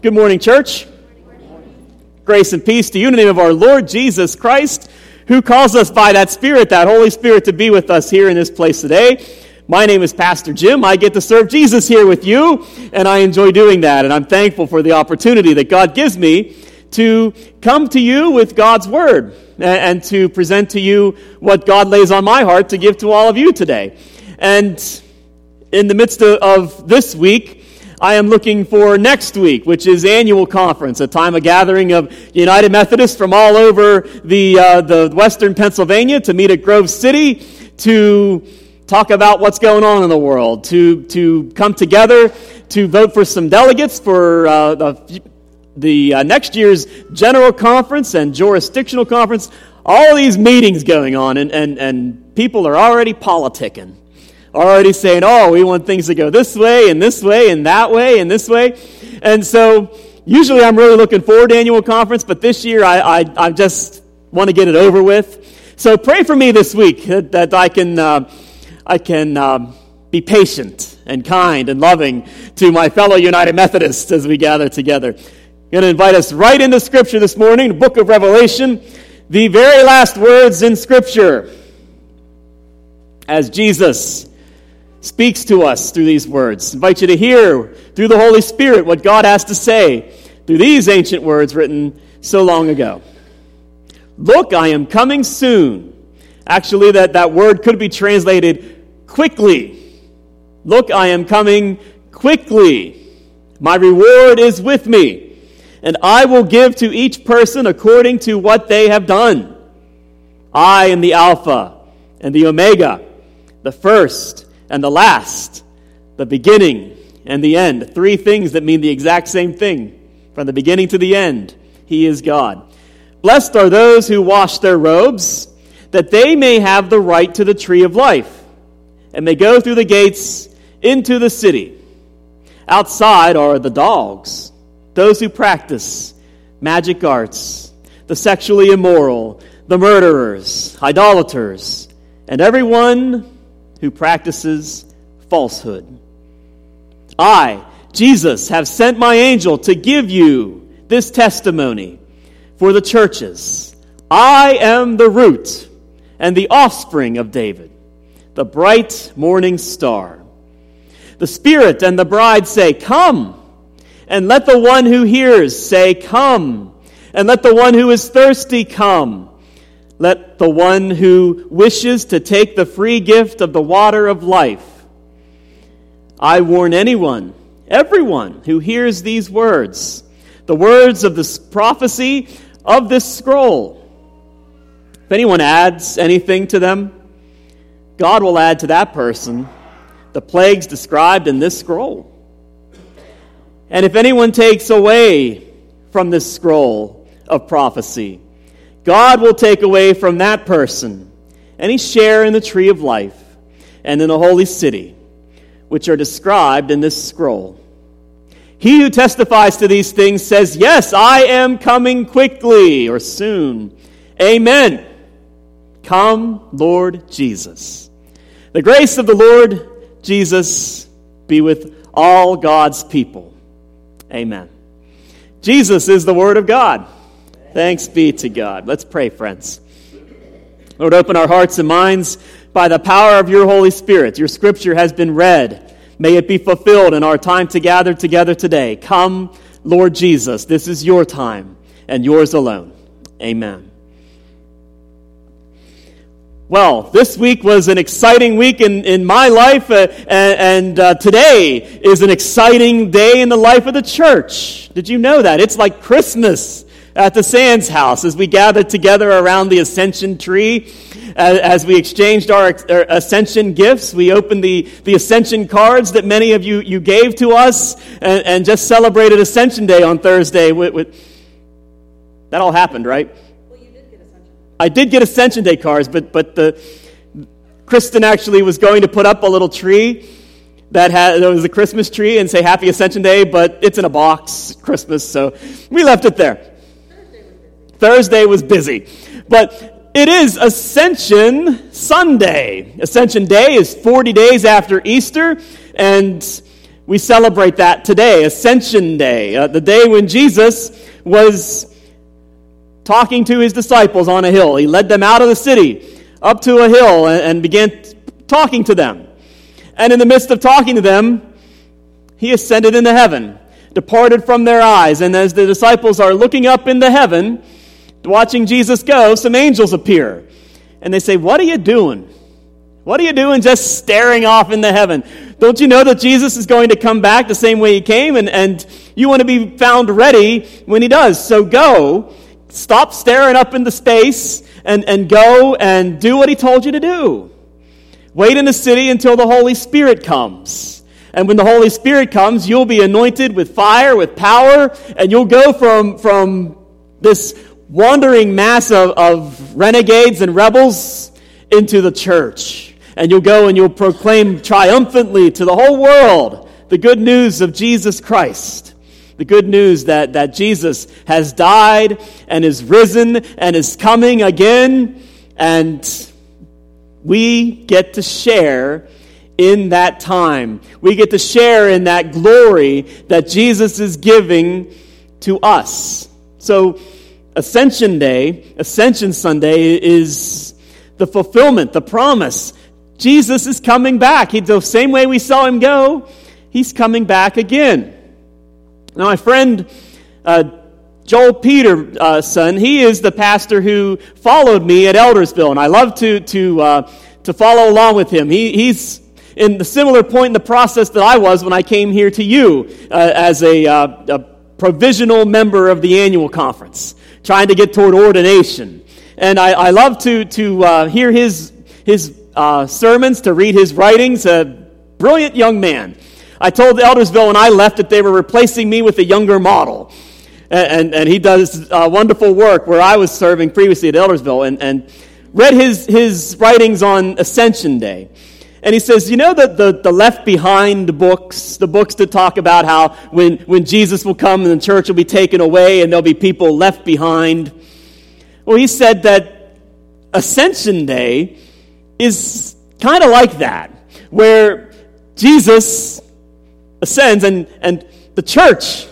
Good morning, church. Grace and peace to you in the name of our Lord Jesus Christ, who calls us by that Spirit, that Holy Spirit, to be with us here in this place today. My name is Pastor Jim. I get to serve Jesus here with you, and I enjoy doing that. And I'm thankful for the opportunity that God gives me to come to you with God's Word and to present to you what God lays on my heart to give to all of you today. And in the midst of this week, I am looking for next week, which is annual conference, a time of gathering of United Methodists from all over the western Pennsylvania to meet at Grove City to talk about what's going on in the world, to come together to vote for some delegates for the next year's general conference and jurisdictional conference. All these meetings going on, and people are already politicking. Already saying, oh, we want things to go this way and this way and that way and this way. And so usually I'm really looking forward to annual conference, but this year I just want to get it over with. So pray for me this week that I can be patient and kind and loving to my fellow United Methodists as we gather together. I'm going to invite us right into Scripture this morning, the book of Revelation, the very last words in Scripture, as Jesus speaks to us through these words. I invite you to hear through the Holy Spirit what God has to say through these ancient words written so long ago. Look, I am coming soon. Actually, that word could be translated quickly. Look, I am coming quickly. My reward is with me, and I will give to each person according to what they have done. I am the Alpha and the Omega, the first and the last, the beginning and the end. Three things that mean the exact same thing. From the beginning to the end, He is God. Blessed are those who wash their robes, that they may have the right to the tree of life, and may go through the gates into the city. Outside are the dogs, those who practice magic arts, the sexually immoral, the murderers, idolaters, and everyone who practices falsehood. I, Jesus, have sent my angel to give you this testimony for the churches. I am the root and the offspring of David, the bright morning star. The Spirit and the bride say, come. And let the one who hears say, come. And let the one who is thirsty come. Let the one who wishes to take the free gift of the water of life. I warn everyone who hears these words, the words of the prophecy of this scroll. If anyone adds anything to them, God will add to that person the plagues described in this scroll. And if anyone takes away from this scroll of prophecy, God will take away from that person any share in the tree of life and in the holy city, which are described in this scroll. He who testifies to these things says, yes, I am coming quickly or soon. Amen. Come, Lord Jesus. The grace of the Lord Jesus be with all God's people. Amen. Jesus is the Word of God. Thanks be to God. Let's pray, friends. Lord, open our hearts and minds by the power of your Holy Spirit. Your Scripture has been read. May it be fulfilled in our time to gather together today. Come, Lord Jesus. This is your time and yours alone. Amen. Well, this week was an exciting week in my life, and today is an exciting day in the life of the church. Did you know that? It's like Christmas at the Sands house as we gathered together around the Ascension tree. As we exchanged our Ascension gifts, we opened the Ascension cards that many of you gave to us and just celebrated Ascension Day on Thursday. That all happened, right? Well, you did get Ascension. I did get Ascension Day cards, but Kristen actually was going to put up a little tree that was a Christmas tree and say Happy Ascension Day, but it's in a box, Christmas, so we left it there. Thursday was busy. But it is Ascension Sunday. Ascension Day is 40 days after Easter, and we celebrate that today, Ascension Day, the day when Jesus was talking to his disciples on a hill. He led them out of the city, up to a hill, and began talking to them. And in the midst of talking to them, he ascended into heaven, departed from their eyes. And as the disciples are looking up into heaven, watching Jesus go, some angels appear. And they say, "What are you doing? What are you doing just staring off into heaven? Don't you know that Jesus is going to come back the same way he came? And you want to be found ready when he does. So go, stop staring up into space, and go and do what he told you to do. Wait in the city until the Holy Spirit comes. And when the Holy Spirit comes, you'll be anointed with fire, with power, and you'll go from this wandering mass of renegades and rebels into the church. And you'll go and you'll proclaim triumphantly to the whole world the good news of Jesus Christ. The good news that Jesus has died and is risen and is coming again. And we get to share in that time. We get to share in that glory that Jesus is giving to us. So Ascension Day, Ascension Sunday is the fulfillment, the promise. Jesus is coming back. The same way we saw him go, he's coming back again. Now, my friend Joel Peterson, he is the pastor who followed me at Eldersville, and I love to follow along with him. He's in the similar point in the process that I was when I came here to you as a provisional member of the annual conference, trying to get toward ordination. And I love to hear his sermons, to read his writings. A brilliant young man. I told Eldersville when I left that they were replacing me with a younger model. And he does wonderful work where I was serving previously at Eldersville, and read his writings on Ascension Day. And he says, you know the Left Behind books, the books that talk about how when Jesus will come and the church will be taken away and there'll be people left behind. Well, he said that Ascension Day is kind of like that, where Jesus ascends and the church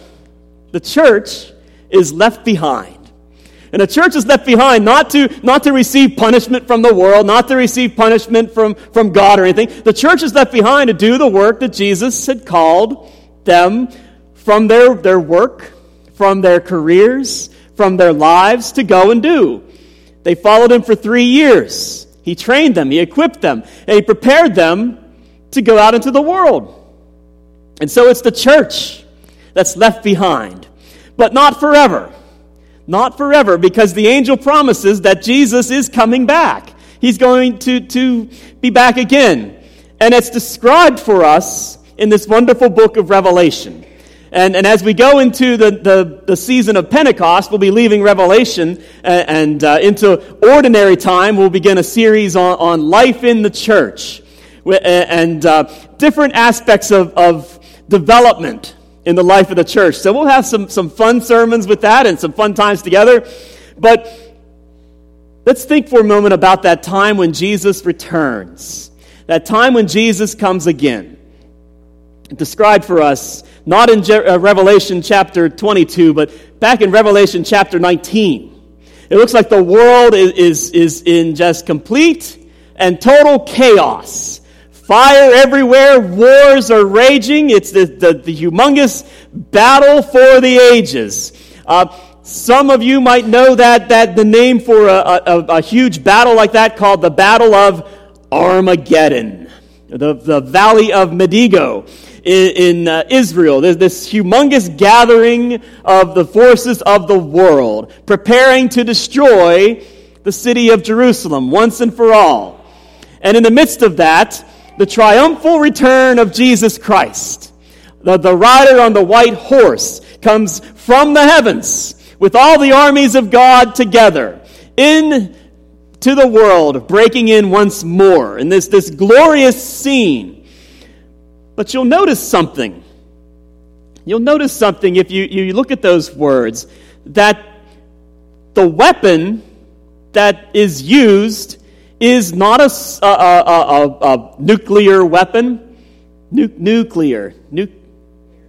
is left behind. And the church is left behind not to receive punishment from the world, not to receive punishment from God or anything. The church is left behind to do the work that Jesus had called them from their work, from their careers, from their lives to go and do. They followed him for 3 years. He trained them, he equipped them, and he prepared them to go out into the world. And so it's the church that's left behind. But not forever. Not forever, because the angel promises that Jesus is coming back. He's going to be back again. And it's described for us in this wonderful book of Revelation. And as we go into the season of Pentecost, we'll be leaving Revelation and into ordinary time. We'll begin a series on life in the church and different aspects of development in the life of the church. So we'll have some fun sermons with that and some fun times together. But let's think for a moment about that time when Jesus returns. That time when Jesus comes again. Described for us, not in Revelation chapter 22, but back in Revelation chapter 19. It looks like the world is in just complete and total chaos. Fire everywhere, wars are raging. It's the humongous battle for the ages. Some of you might know that the name for a huge battle like that called the Battle of Armageddon, the Valley of Megiddo in Israel. There's this humongous gathering of the forces of the world, preparing to destroy the city of Jerusalem once and for all. And in the midst of that, the triumphal return of Jesus Christ. The rider on the white horse comes from the heavens with all the armies of God together into the world, breaking in once more in this glorious scene. But you'll notice something. You'll notice something if you look at those words, that the weapon that is used is not a nuclear weapon.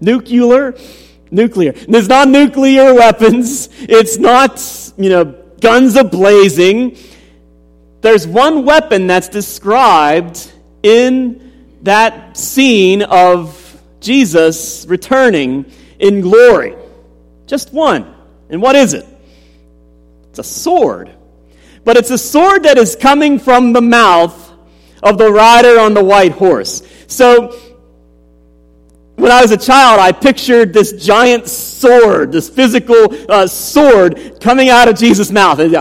Nuclear. There's not nuclear weapons. It's not, guns a-blazing. There's one weapon that's described in that scene of Jesus returning in glory. Just one. And what is it? It's a sword. But it's a sword that is coming from the mouth of the rider on the white horse. So, when I was a child, I pictured this giant sword, this physical sword coming out of Jesus' mouth. And,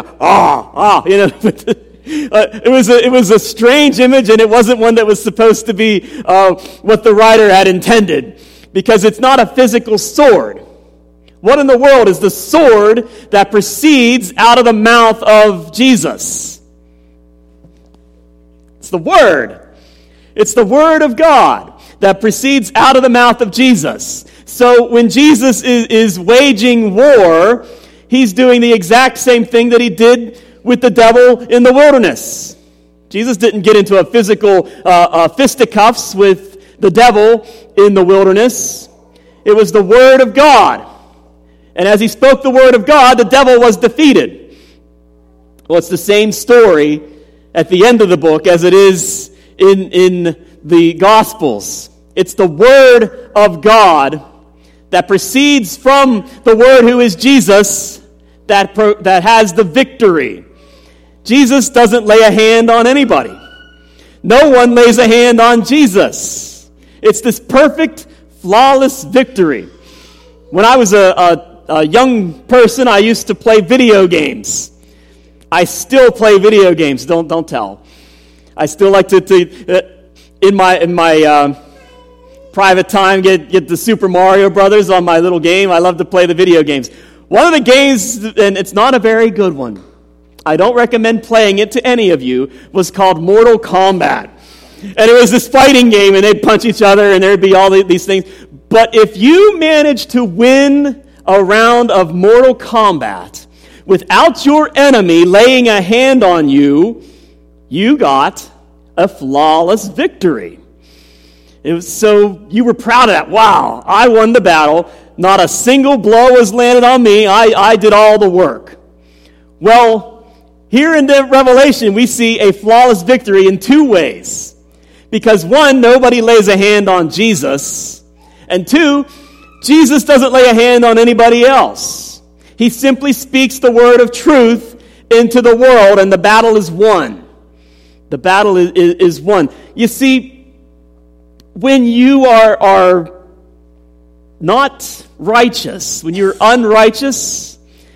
it was a strange image, and it wasn't one that was supposed to be what the writer had intended, because it's not a physical sword. What in the world is the sword that proceeds out of the mouth of Jesus? It's the Word. It's the Word of God that proceeds out of the mouth of Jesus. So when Jesus is waging war, he's doing the exact same thing that he did with the devil in the wilderness. Jesus didn't get into a physical fisticuffs with the devil in the wilderness. It was the Word of God. And as he spoke the Word of God, the devil was defeated. Well, it's the same story at the end of the book as it is in the Gospels. It's the Word of God that proceeds from the Word who is Jesus that has the victory. Jesus doesn't lay a hand on anybody. No one lays a hand on Jesus. It's this perfect, flawless victory. When I was a young person, I used to play video games. I still play video games. Don't tell. I still like to in my private time get the Super Mario Brothers on my little game. I love to play the video games. One of the games, and it's not a very good one, I don't recommend playing it to any of you, was called Mortal Kombat. And it was this fighting game, and they'd punch each other, and there'd be all these things. But if you manage to win a round of Mortal Kombat without your enemy laying a hand on you, you got a flawless victory. It was so you were proud of that. Wow, I won the battle. Not a single blow was landed on me. I did all the work. Well, here in the Revelation, we see a flawless victory in two ways. Because one, nobody lays a hand on Jesus. And two, Jesus doesn't lay a hand on anybody else. He simply speaks the word of truth into the world, and the battle is won. The battle is won. You see, when you are not righteous, when you're unrighteous,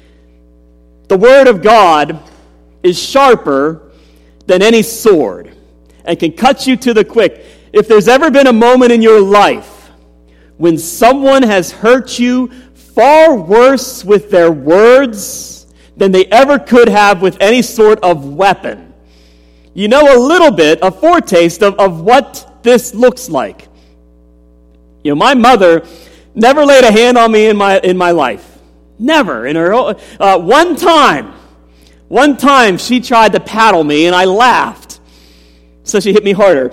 the word of God is sharper than any sword and can cut you to the quick. If there's ever been a moment in your life when someone has hurt you far worse with their words than they ever could have with any sort of weapon, you know a little bit, a foretaste of what this looks like. You know, my mother never laid a hand on me in my life. Never. In her one time she tried to paddle me, and I laughed. So she hit me harder.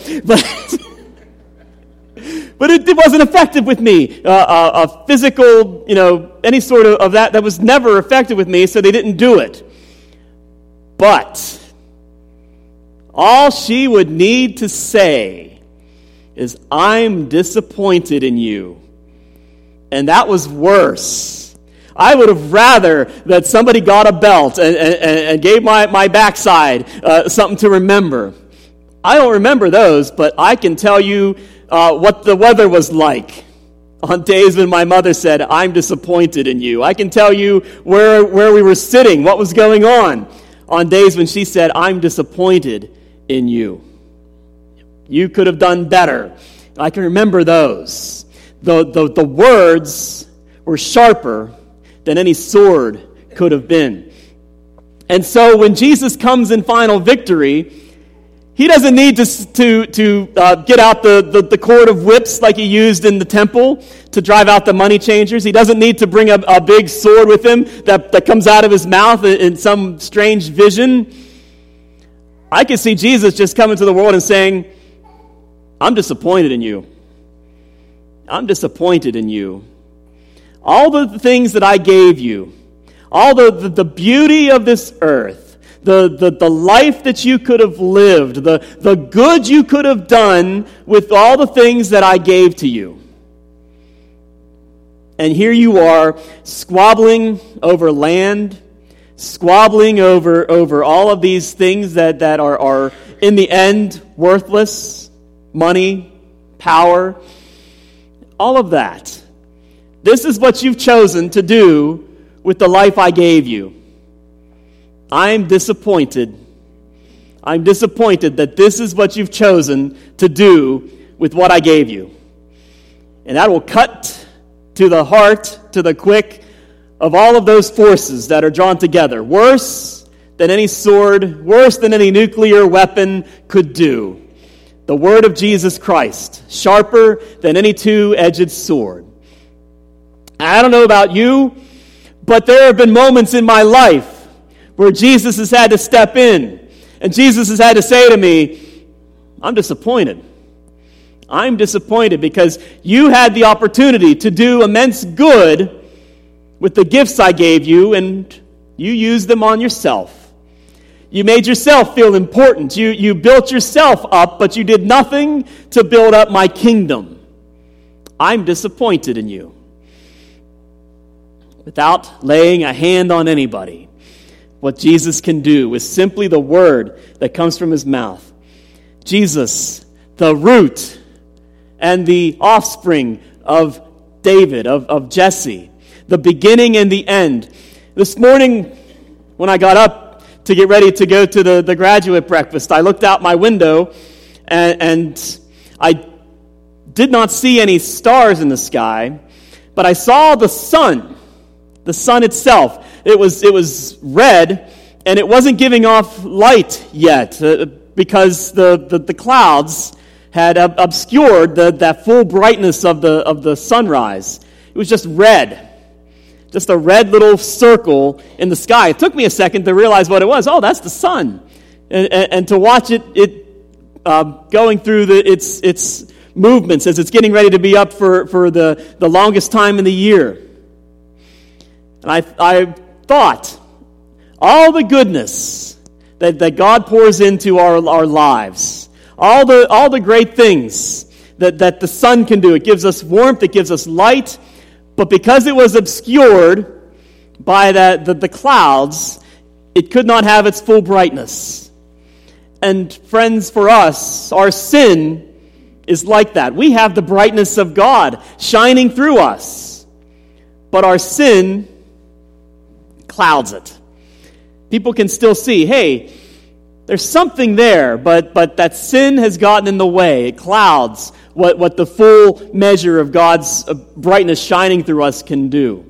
But it wasn't effective with me. A physical, any sort of that was never effective with me, so they didn't do it. But all she would need to say is, "I'm disappointed in you." And that was worse. I would have rather that somebody got a belt and gave my backside something to remember. I don't remember those, but I can tell you what the weather was like on days when my mother said, "I'm disappointed in you." I can tell you where we were sitting, what was going on days when she said, "I'm disappointed in you. You could have done better." I can remember those. The words were sharper than any sword could have been. And so when Jesus comes in final victory, he doesn't need to get out the cord of whips like he used in the temple to drive out the money changers. He doesn't need to bring a big sword with him that comes out of his mouth in some strange vision. I can see Jesus just coming to the world and saying, "I'm disappointed in you. I'm disappointed in you. All the things that I gave you, all the beauty of this earth, the life that you could have lived, the good you could have done with all the things that I gave to you. And here you are, squabbling over land, squabbling over all of these things that are in the end worthless, money, power, all of that. This is what you've chosen to do with the life I gave you. I'm disappointed. I'm disappointed that this is what you've chosen to do with what I gave you. And that will cut to the heart, to the quick, of all of those forces that are drawn together. Worse than any sword, worse than any nuclear weapon could do. The word of Jesus Christ, sharper than any two-edged sword. I don't know about you, but there have been moments in my life where Jesus has had to step in, and Jesus has had to say to me, I'm disappointed. I'm disappointed because you had the opportunity to do immense good with the gifts I gave you, and you used them on yourself. You made yourself feel important. You built yourself up, but you did nothing to build up my kingdom. I'm disappointed in you. Without laying a hand on anybody, what Jesus can do with simply the word that comes from his mouth. Jesus, the root and the offspring of David, of Jesse, the beginning and the end. This morning, when I got up to get ready to go to the graduate breakfast, I looked out my window and I did not see any stars in the sky, but I saw the sun itself. It was red, and it wasn't giving off light yet because the clouds had obscured that full brightness of the sunrise. It was just red. Just a red little circle in the sky. It took me a second to realize what it was. Oh, that's the sun. And to watch it going through its movements as it's getting ready to be up for the longest time in the year. And I thought, all the goodness that God pours into our lives, all the great things that the sun can do. It gives us warmth, it gives us light, but because it was obscured by the clouds, it could not have its full brightness. And friends, for us, our sin is like that. We have the brightness of God shining through us, but our sin clouds it. People can still see, hey, there's something there, but that sin has gotten in the way. It clouds what the full measure of God's brightness shining through us can do.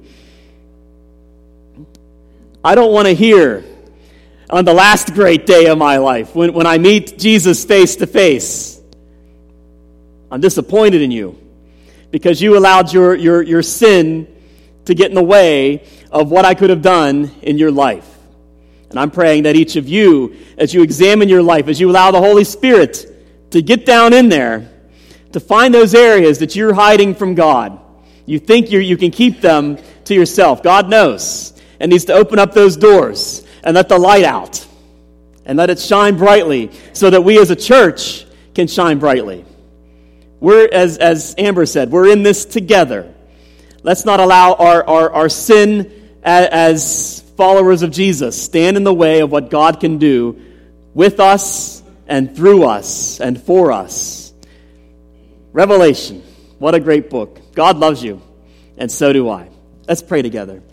I don't want to hear on the last great day of my life, when I meet Jesus face to face, I'm disappointed in you because you allowed your sin to get in the way of what I could have done in your life. And I'm praying that each of you, as you examine your life, as you allow the Holy Spirit to get down in there, to find those areas that you're hiding from God. You think you can keep them to yourself. God knows and needs to open up those doors and let the light out and let it shine brightly so that we as a church can shine brightly. We're, as Amber said, we're in this together. Let's not allow our sin as followers of Jesus stand in the way of what God can do with us and through us and for us. Revelation, what a great book. God loves you, and so do I. Let's pray together.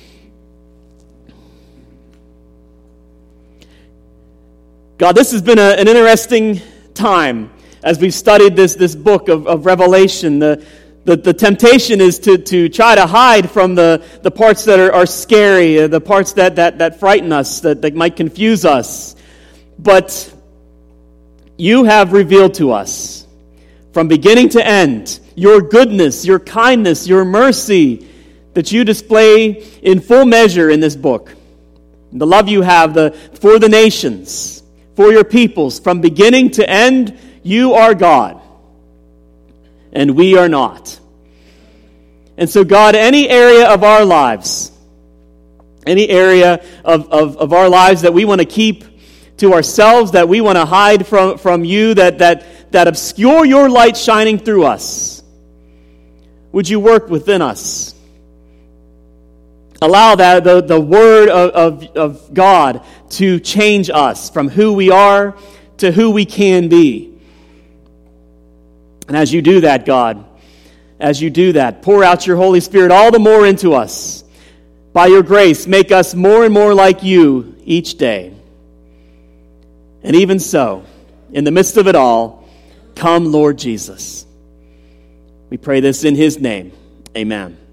God, this has been an interesting time as we've studied this book of Revelation. The temptation is to try to hide from the parts that are scary, the parts that frighten us, that might confuse us. But you have revealed to us, from beginning to end, your goodness, your kindness, your mercy that you display in full measure in this book. The love you have for the nations, for your peoples. From beginning to end, you are God, and we are not. And so, God, any area of our lives, any area of our lives that we want to keep to ourselves, that we want to hide from you, that obscure your light shining through us, would you work within us? Allow that the word of God to change us from who we are to who we can be. And as you do that, God, as you do that, pour out your Holy Spirit all the more into us. By your grace, make us more and more like you each day. And even so, in the midst of it all, come, Lord Jesus. We pray this in his name. Amen.